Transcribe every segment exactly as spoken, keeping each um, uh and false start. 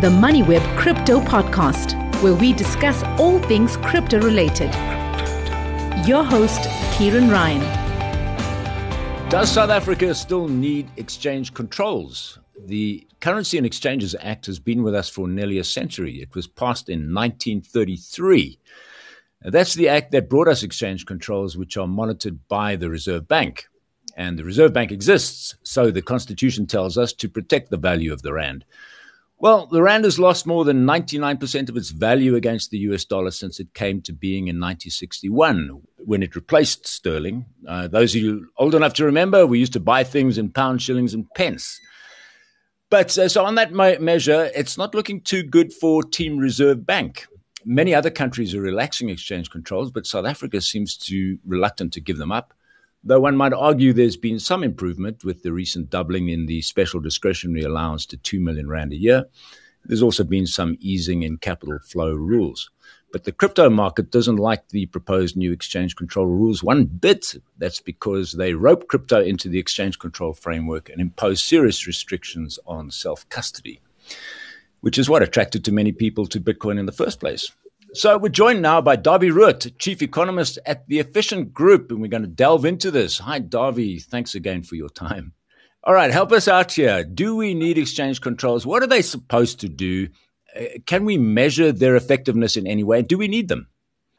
the MoneyWeb Crypto Podcast, where we discuss all things crypto related. Your host, Kieran Ryan. Does South Africa still need exchange controls? The Currency and Exchanges Act has been with us for nearly a century. It was passed in nineteen thirty-three. That's the act that brought us exchange controls, which are monitored by the Reserve Bank. And the Reserve Bank exists, so the Constitution tells us, to protect the value of the rand. Well, the rand has lost more than ninety-nine percent of its value against the U S dollar since it came to being in nineteen sixty-one, when it replaced sterling. Uh, those of you old enough to remember, we used to buy things in pounds, shillings, and pence. But uh, so on that me- measure, it's not looking too good for Team Reserve Bank. Many other countries are relaxing exchange controls, but South Africa seems to reluctant to give them up. Though one might argue there's been some improvement with the recent doubling in the special discretionary allowance to two million rand a year. There's also been some easing in capital flow rules. But the crypto market doesn't like the proposed new exchange control rules one bit. That's because they rope crypto into the exchange control framework and impose serious restrictions on self-custody, which is what attracted too many people to Bitcoin in the first place. So we're joined now by Dawie Ruot, Chief Economist at the Efficient Group, and we're going to delve into this. Hi, Dawie. Thanks again for your time. All right, help us out here. Do we need exchange controls? What are they supposed to do? Uh, can we measure their effectiveness in any way? Do we need them?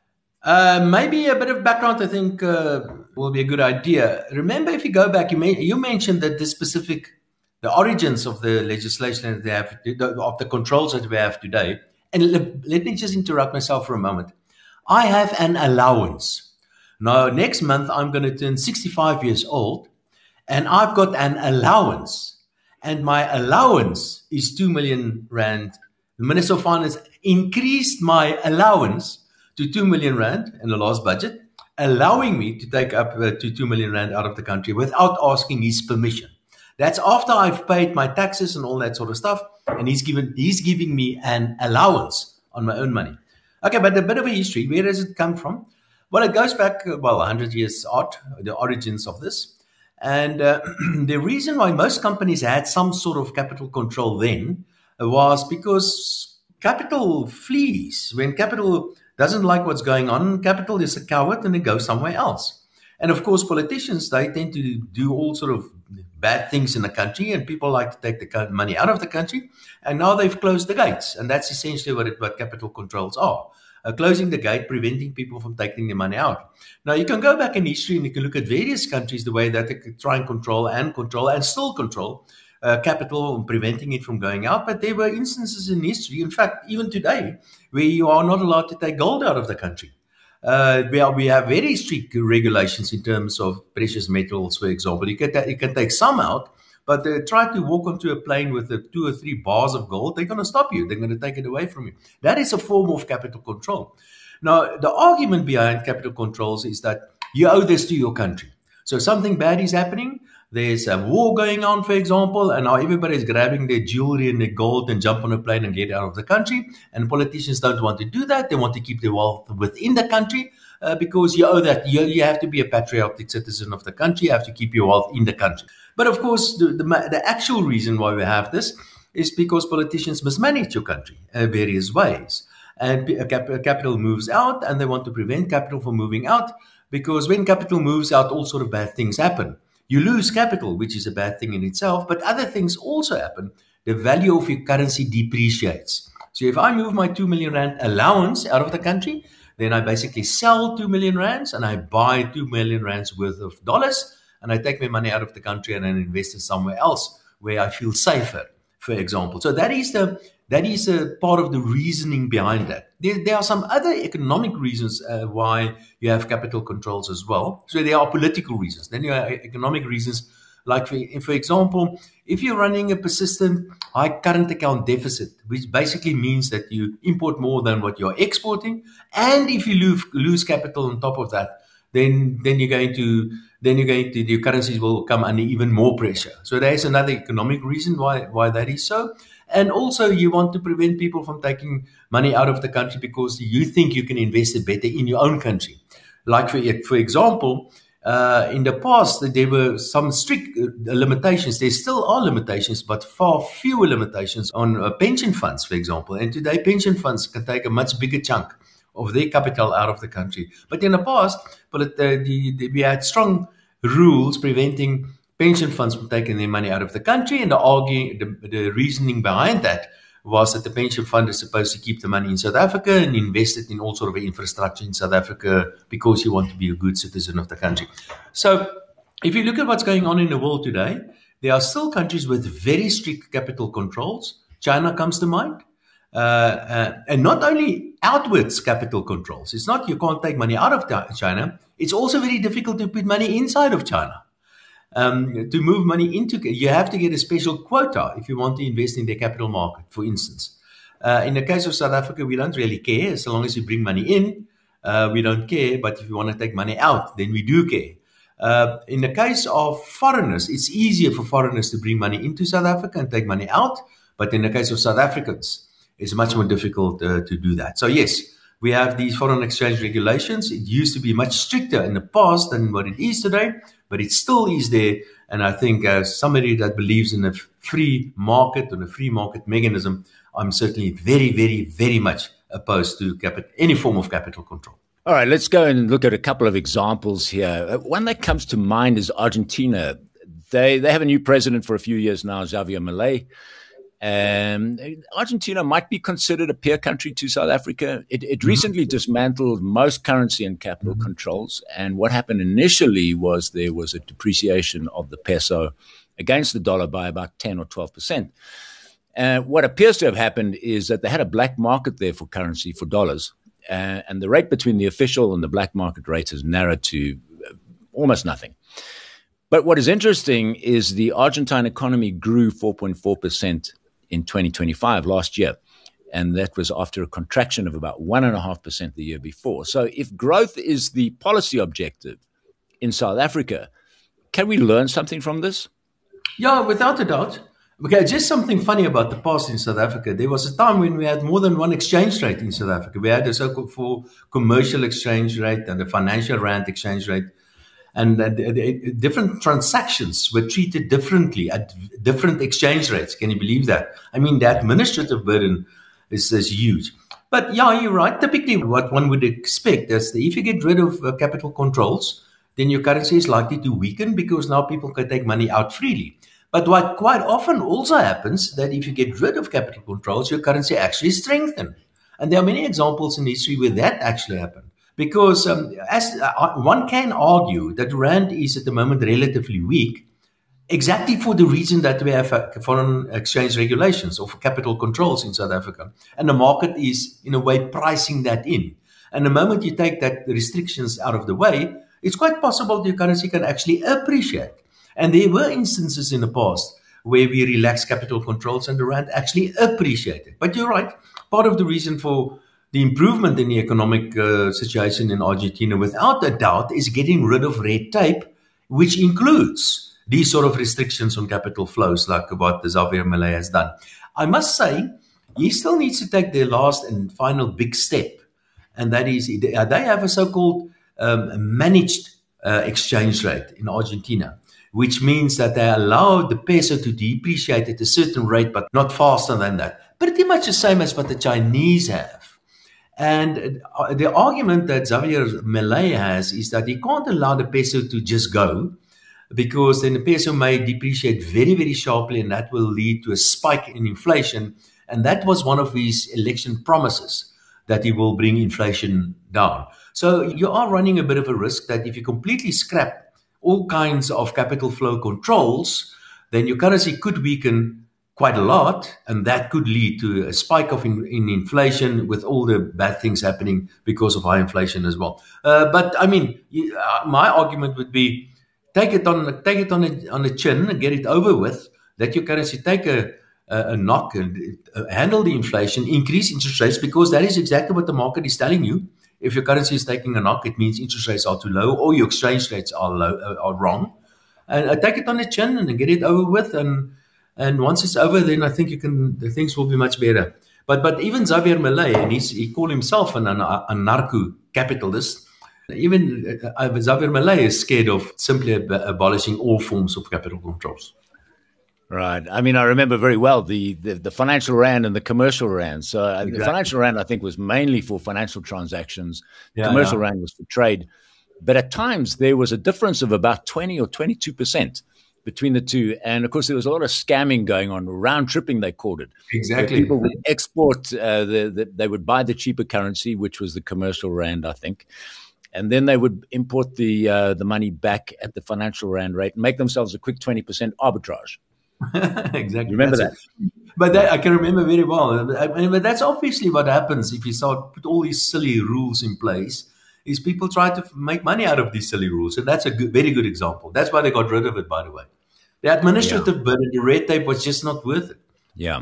Uh, maybe a bit of background, I think, uh, will be a good idea. Remember, if you go back, you, may, you mentioned that the specific, the origins of the legislation that they have, of the controls that we have today. And let, let me just interrupt myself for a moment. I have an allowance. Now, next month, I'm going to turn sixty-five years old, and I've got an allowance. And my allowance is two million rand. The Minister of Finance increased my allowance to two million rand in the last budget, allowing me to take up uh, to two million rand out of the country without asking his permission. That's after I've paid my taxes and all that sort of stuff. And he's given he's giving me an allowance on my own money. Okay, but a bit of a history. Where does it come from? Well, it goes back, well, one hundred years odd, the origins of this. And uh, the reason why most companies had some sort of capital control then was because capital flees. When capital doesn't like what's going on, capital is a coward and it goes somewhere else. And of course, politicians, they tend to do all sort of bad things in the country, and people like to take the money out of the country. And now they've closed the gates. And that's essentially what, it, what capital controls are. Uh, closing the gate, preventing people from taking the money out. Now, you can go back in history and you can look at various countries, the way that they could try and control and control and still control uh, capital and preventing it from going out. But there were instances in history, in fact, even today, where you are not allowed to take gold out of the country. Uh, we, are, we have very strict regulations in terms of precious metals, for example. You can, ta- you can take some out, but uh, try to walk onto a plane with uh, two or three bars of gold, they're going to stop you. They're going to take it away from you. That is a form of capital control. Now, the argument behind capital controls is that you owe this to your country. So something bad is happening. There's a war going on, for example, and now everybody's grabbing their jewelry and their gold and jump on a plane and get out of the country. And politicians don't want to do that. They want to keep their wealth within the country uh, because you owe that. You, you have to be a patriotic citizen of the country. You have to keep your wealth in the country. But of course, the, the, the actual reason why we have this is because politicians mismanage your country in various ways. And capital moves out, and they want to prevent capital from moving out, because when capital moves out, all sort of bad things happen. You lose capital, which is a bad thing in itself, but other things also happen. The value of your currency depreciates. So if I move my two million rand allowance out of the country, then I basically sell two million rands and I buy two million rands worth of dollars, and I take my money out of the country and then invest it somewhere else where I feel safer, for example. So that is the that is a part of the reasoning behind that. There, there are some other economic reasons uh, why you have capital controls as well. So there are political reasons. Then you have economic reasons, like for, for example, if you're running a persistent high current account deficit, which basically means that you import more than what you're exporting, and if you lose, lose capital on top of that, then then you're going to then you're going to your currencies will come under even more pressure. So there is another economic reason why why that is so. And also, you want to prevent people from taking money out of the country because you think you can invest it better in your own country. Like, for, for example, Uh, in the past, there were some strict uh, limitations. There still are limitations, but far fewer limitations on uh, pension funds, for example. And today, pension funds can take a much bigger chunk of their capital out of the country. But in the past, but uh, the, the, we had strong rules preventing pension funds from taking their money out of the country. And the, arguing, the, the reasoning behind that was that the pension fund is supposed to keep the money in South Africa and invest it in all sort of infrastructure in South Africa because you want to be a good citizen of the country. So if you look at what's going on in the world today, there are still countries with very strict capital controls. China comes to mind. Uh, uh, and not only outwards capital controls. It's not you can't take money out of China. It's also very difficult to put money inside of China. Um, to move money into, you have to get a special quota if you want to invest in the capital market, for instance. Uh, in the case of South Africa, we don't really care. So long as you bring money in, uh, we don't care. But if you want to take money out, then we do care. Uh, in the case of foreigners, it's easier for foreigners to bring money into South Africa and take money out. But in the case of South Africans, it's much more difficult uh, to do that. So yes, we have these foreign exchange regulations. It used to be much stricter in the past than what it is today, but it still is there. And I think as somebody that believes in a free market and a free market mechanism, I'm certainly very, very, very much opposed to capital, any form of capital control. All right, let's go and look at a couple of examples here. One that comes to mind is Argentina. They they have a new president for a few years now, Javier Milei. Um, Argentina might be considered a peer country to South Africa. It, it recently dismantled most currency and capital mm-hmm. controls. And what happened initially was there was a depreciation of the peso against the dollar by about ten or twelve percent. And uh, what appears to have happened is that they had a black market there for currency, for dollars. Uh, and the rate between the official and the black market rate has narrowed to almost nothing. But what is interesting is the Argentine economy grew four point four percent in twenty twenty-five, last year. And that was after a contraction of about one point five percent the year before. So if growth is the policy objective in South Africa, can we learn something from this? Yeah, without a doubt. Okay, just something funny about the past in South Africa. There was a time when we had more than one exchange rate in South Africa. We had a so-called for commercial exchange rate and a financial rand exchange rate. And uh, the, the, different transactions were treated differently at different exchange rates. Can you believe that? I mean, the administrative burden is, is huge. But yeah, you're right. Typically, what one would expect is that if you get rid of uh, capital controls, then your currency is likely to weaken because now people can take money out freely. But what quite often also happens that if you get rid of capital controls, your currency actually strengthens. And there are many examples in history where that actually happened. Because um, as uh, one can argue that the rand is at the moment relatively weak, exactly for the reason that we have uh, foreign exchange regulations or capital controls in South Africa. And the market is, in a way, pricing that in. And the moment you take that restrictions out of the way, it's quite possible that your currency can actually appreciate. And there were instances in the past where we relaxed capital controls and the rand actually appreciated. But you're right, part of the reason for the improvement in the economic uh, situation in Argentina, without a doubt, is getting rid of red tape, which includes these sort of restrictions on capital flows, like what Javier Milei has done. I must say, he still needs to take the last and final big step, and that is they have a so-called um, managed uh, exchange rate in Argentina, which means that they allow the peso to depreciate at a certain rate, but not faster than that. Pretty much the same as what the Chinese have. And the argument that Javier Milei has is that he can't allow the peso to just go, because then the peso may depreciate very, very sharply, and that will lead to a spike in inflation. And that was one of his election promises, that he will bring inflation down. So you are running a bit of a risk that if you completely scrap all kinds of capital flow controls, then your currency could weaken quite a lot, and that could lead to a spike of in, in inflation, with all the bad things happening because of high inflation as well. Uh, but I mean, uh, my argument would be take it on take it on a, on the chin and get it over with. Let your currency take a, a, a knock and uh, handle the inflation, increase interest rates, because that is exactly what the market is telling you. If your currency is taking a knock, it means interest rates are too low or your exchange rates are low, uh, are wrong. And uh, take it on the chin and get it over with. And And once it's over, then I think you can. The things will be much better. But but even Javier Milei, and he's, he called himself an anarcho-capitalist, Even uh, Xavier Milei is scared of simply ab- abolishing all forms of capital controls. Right. I mean, I remember very well the, the, the financial rand and the commercial rand. So uh, exactly. The financial rand, I think, was mainly for financial transactions. Yeah, commercial yeah. rand was for trade. But at times, there was a difference of about twenty or twenty-two percent between the two. And, of course, there was a lot of scamming going on, round tripping, they called it. Exactly. People would export, uh, the, the, they would buy the cheaper currency, which was the commercial rand, I think. And then they would import the uh, the money back at the financial rand rate and make themselves a quick twenty percent arbitrage. Exactly. You remember that's that? It. But that, I can remember very well. I mean, but that's obviously what happens if you start put all these silly rules in place, is people try to make money out of these silly rules. And that's a good, very good example. That's why they got rid of it, by the way. The administrative yeah. burden, the red tape was just not worth it. Yeah.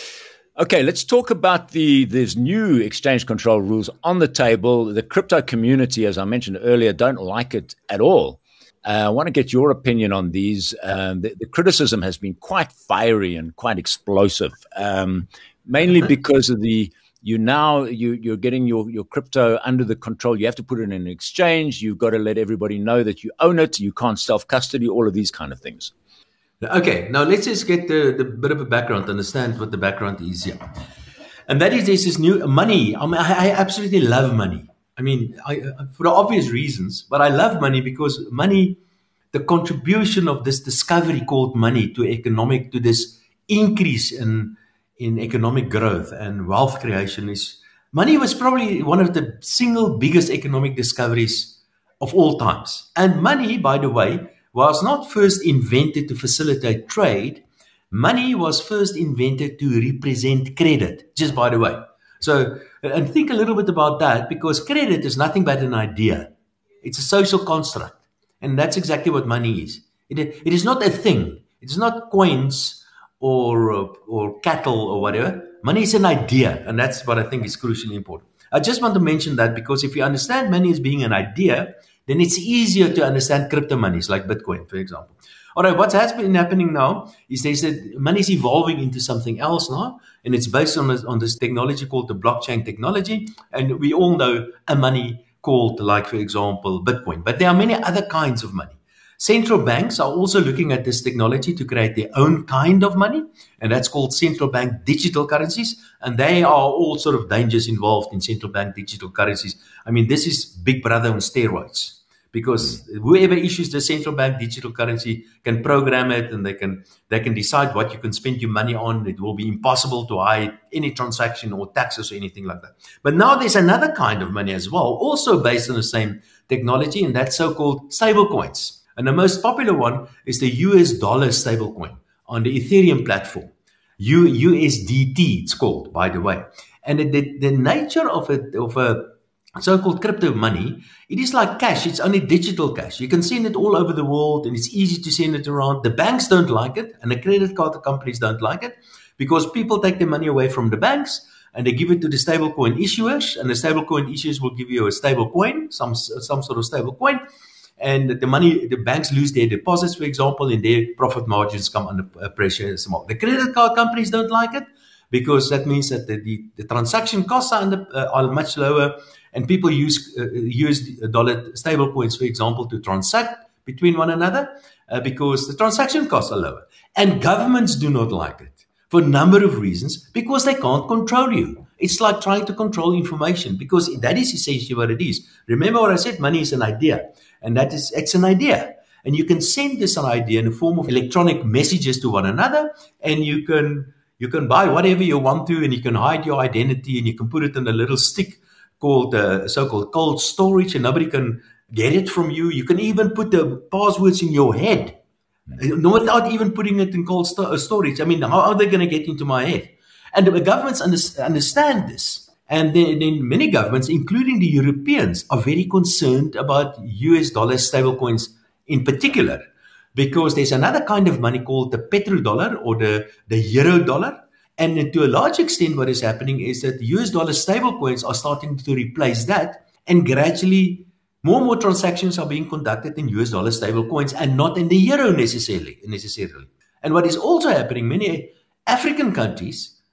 Okay, let's talk about the these new exchange control rules on the table. The crypto community, as I mentioned earlier, don't like it at all. Uh, I want to get your opinion on these. Um, the, the criticism has been quite fiery and quite explosive, um, mainly because of the you now you, you're getting your, your crypto under the control. You have to put it in an exchange. You've got to let everybody know that you own it. You can't self-custody, all of these kind of things. Okay, now let's just get the, the bit of a background, understand what the background is here. And that is there's this new money. I mean, I, I absolutely love money. I mean, I, for obvious reasons, but I love money because money, the contribution of this discovery called money to economic, to this increase in, in economic growth and wealth creation is, money was probably one of the single biggest economic discoveries of all times. And money, by the way, was not first invented to facilitate trade. Money was first invented to represent credit, just by the way. So, and think a little bit about that, because credit is nothing but an idea. It's a social construct. And that's exactly what money is. It, it is not a thing. It's not coins or, or cattle or whatever. Money is an idea. And that's what I think is crucially important. I just want to mention that because if you understand money as being an idea, then it's easier to understand crypto monies like Bitcoin, for example. All right, what has been happening now is they said money is evolving into something else now, and it's based on this, on this technology called the blockchain technology. And we all know a money called, like, for example, Bitcoin. But there are many other kinds of money. Central banks are also looking at this technology to create their own kind of money, and that's called central bank digital currencies. And they are all sort of dangers involved in central bank digital currencies. I mean, this is Big Brother on steroids. Because whoever issues the central bank digital currency can program it, and they can they can decide what you can spend your money on. It will be impossible to hide any transaction or taxes or anything like that. But now there's another kind of money as well, also based on the same technology, and that's so-called stable coins. And the most popular one is the U S dollar stablecoin on the Ethereum platform. U, USDT, it's called, by the way. And the, the nature of a, of a so-called crypto money, it is like cash. It's only digital cash. You can send it all over the world, and it's easy to send it around. The banks don't like it, and the credit card companies don't like it, because people take their money away from the banks and they give it to the stablecoin issuers, and the stablecoin issuers will give you a stable coin, some some sort of stable coin, and the money, the banks lose their deposits, for example, and their profit margins come under pressure. The credit card companies don't like it, because that means that the, the, the transaction costs are, under, uh, are much lower. And people use uh, use dollar stable coins, for example, to transact between one another uh, because the transaction costs are lower. And governments do not like it for a number of reasons, because they can't control you. It's like trying to control information, because that is essentially what it is. Remember what I said, money is an idea, and that is it's an idea. And you can send this an idea in the form of electronic messages to one another, and you can you can buy whatever you want to, and you can hide your identity, and you can put it in a little stick called uh, so-called cold storage, and nobody can get it from you. You can even put the passwords in your head, no, without even putting it in cold sto- storage. I mean, how are they going to get into my head? And the governments under- understand this. And then, then many governments, including the Europeans, are very concerned about U S dollar stablecoins in particular, because there's another kind of money called the petrodollar or the, the euro dollar. And to a large extent, what is happening is that U S dollar stablecoins are starting to replace that, and gradually more and more transactions are being conducted in U S dollar stablecoins and not in the euro necessarily. necessarily. And what is also happening, many African countries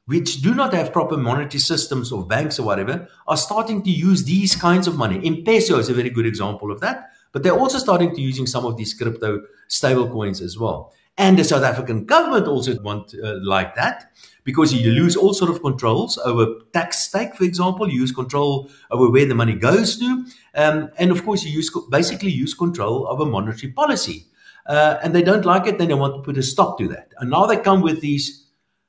which do not have proper monetary systems or banks or whatever, are starting to use these kinds of money. M-Peso is a very good example of that, but they're also starting to using some of these crypto stable coins as well. And the South African government also want uh, like that, because you lose all sort of controls over tax stake, for example. You use control over where the money goes to. Um, and of course, you use basically use control over monetary policy. Uh, and they don't like it, then they want to put a stop to that. And now they come with these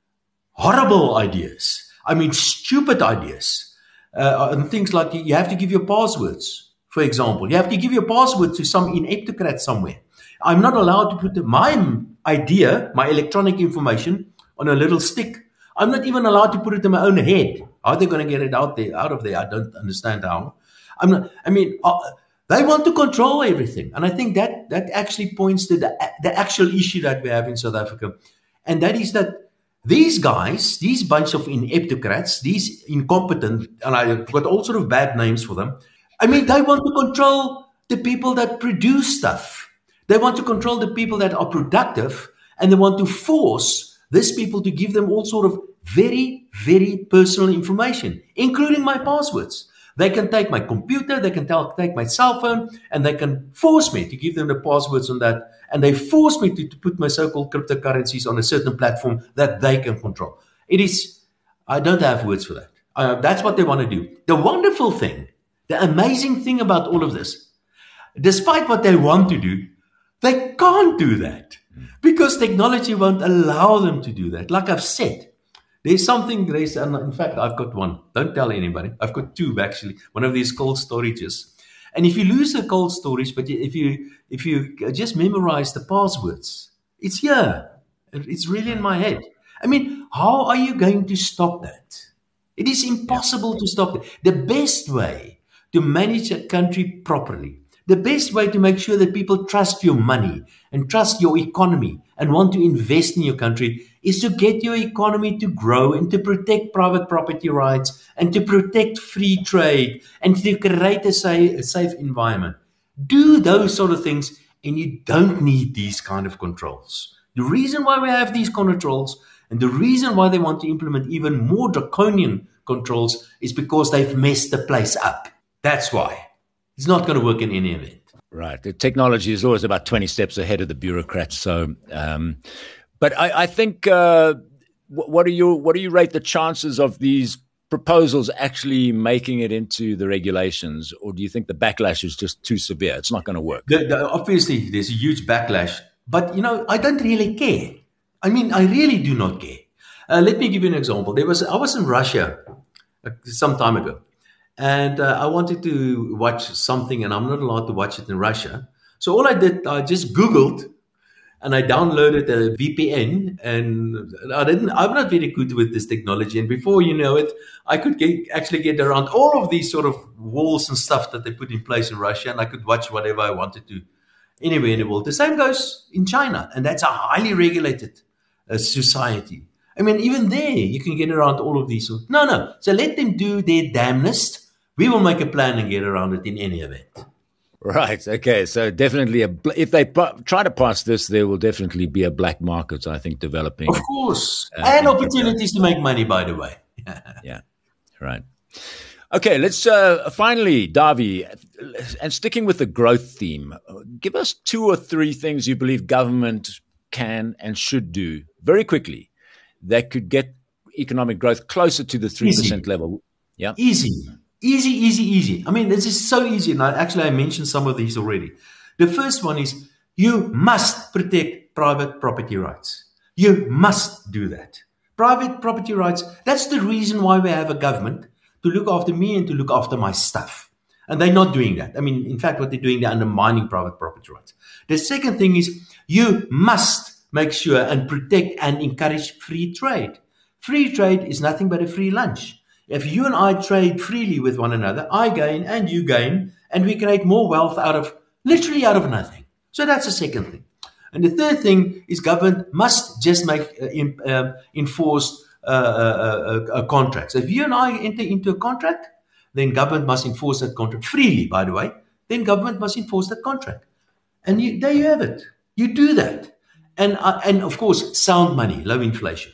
horrible ideas. I mean, stupid ideas. Uh, and things like you have to give your passwords, for example. You have to give your password to some ineptocrat somewhere. I'm not allowed to put my idea, my electronic information, on a little stick. I'm not even allowed to put it in my own head. How are they going to get it out there, out of there? I don't understand how. I'm not, I mean, uh, they want to control everything. And I think that that actually points to the, the actual issue that we have in South Africa. And that is that these guys, these bunch of ineptocrats, these incompetent, and I've got all sort of bad names for them. I mean, they want to control the people that produce stuff. They want to control the people that are productive, and they want to force these people to give them all sort of very, very personal information, including my passwords. They can take my computer, they can tell, take my cell phone, and they can force me to give them the passwords on that. And they force me to, to put my so-called cryptocurrencies on a certain platform that they can control. It is, I don't have words for that. Uh, that's what they want to do. The wonderful thing, the amazing thing about all of this, despite what they want to do, they can't do that because technology won't allow them to do that. Like I've said, there's something, there's, and in fact, I've got one. Don't tell anybody. I've got two, actually. One of these cold storages. And if you lose the cold storage, but if you if you just memorize the passwords, it's here. It's really in my head. I mean, how are you going to stop that? It is impossible yeah. to stop it. The best way to manage a country properly, the best way to make sure that people trust your money and trust your economy and want to invest in your country is to get your economy to grow and to protect private property rights and to protect free trade and to create a safe, a safe environment. Do those sort of things and you don't need these kind of controls. The reason why we have these controls and the reason why they want to implement even more draconian controls is because they've messed the place up. That's why. It's not going to work in any event. Right. The technology is always about twenty steps ahead of the bureaucrats. So, um, but I, I think, uh, what do you what do you rate the chances of these proposals actually making it into the regulations, or do you think the backlash is just too severe? It's not going to work. The, the, obviously, there's a huge backlash, but you know, I don't really care. I mean, I really do not care. Uh, let me give you an example. There was I was in Russia uh, some time ago. And uh, I wanted to watch something, and I'm not allowed to watch it in Russia. So all I did, I just Googled, and I downloaded a V P N. And I didn't. I'm not very good with this technology. And before you know it, I could get, actually get around all of these sort of walls and stuff that they put in place in Russia, and I could watch whatever I wanted to anywhere in the world. The same goes in China, and that's a highly regulated uh, society. I mean, even there, you can get around all of these. No, no. So let them do their damnedest. We will make a plan and get around it in any event. Right. Okay. So definitely, a, if they pu- try to pass this, there will definitely be a black market, I think, developing. Of course. Uh, and opportunities to make money, by the way. Yeah. Right. Okay. Let's uh, finally, Dawie, and sticking with the growth theme, give us two or three things you believe government can and should do very quickly that could get economic growth closer to the three percent Easy. Level. Yeah. Easy. Easy, easy, easy. I mean, this is so easy. And I, actually, I mentioned some of these already. The first one is you must protect private property rights. You must do that. Private property rights, that's the reason why we have a government, to look after me and to look after my stuff. And they're not doing that. I mean, in fact, what they're doing, they're undermining private property rights. The second thing is you must make sure and protect and encourage free trade. Free trade is nothing but a free lunch. If you and I trade freely with one another, I gain and you gain, and we create more wealth out of, literally out of nothing. So that's the second thing. And the third thing is government must just make uh, in, uh, enforced uh, uh, uh, uh, contracts. If you and I enter into a contract, then government must enforce that contract freely, by the way. Then government must enforce that contract. And you, there you have it. You do that. And, uh, and of course, sound money, low inflation.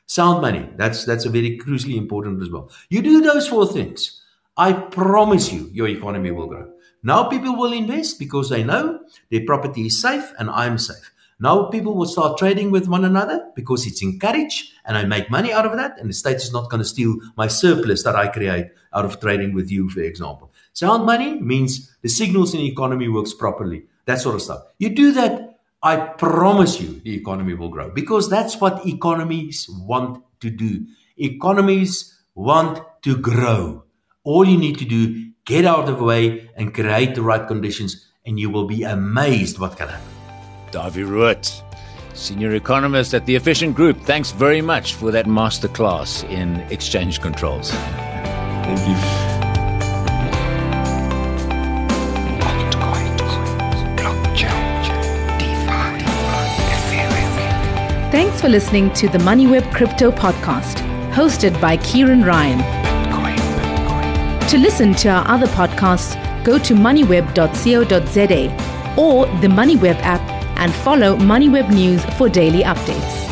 Sound money. That's that's a very crucially important as well. You do those four things, I promise you, your economy will grow. Now people will invest because they know their property is safe and I'm safe. Now people will start trading with one another because it's encouraged and I make money out of that, and the state is not going to steal my surplus that I create out of trading with you, for example. Sound money means the signals in the economy works properly, that sort of stuff. You do that, I promise you the economy will grow, because that's what economies want to do. Economies want to grow. All you need to do, get out of the way and create the right conditions, and you will be amazed what can happen. Davie Ruot, Senior Economist at the Efficient Group, thanks very much for that masterclass in exchange controls. Thank you. Thanks for listening to the MoneyWeb Crypto Podcast, hosted by Kieran Ryan. To listen to our other podcasts, go to moneyweb dot co dot za or the MoneyWeb app and follow MoneyWeb News for daily updates.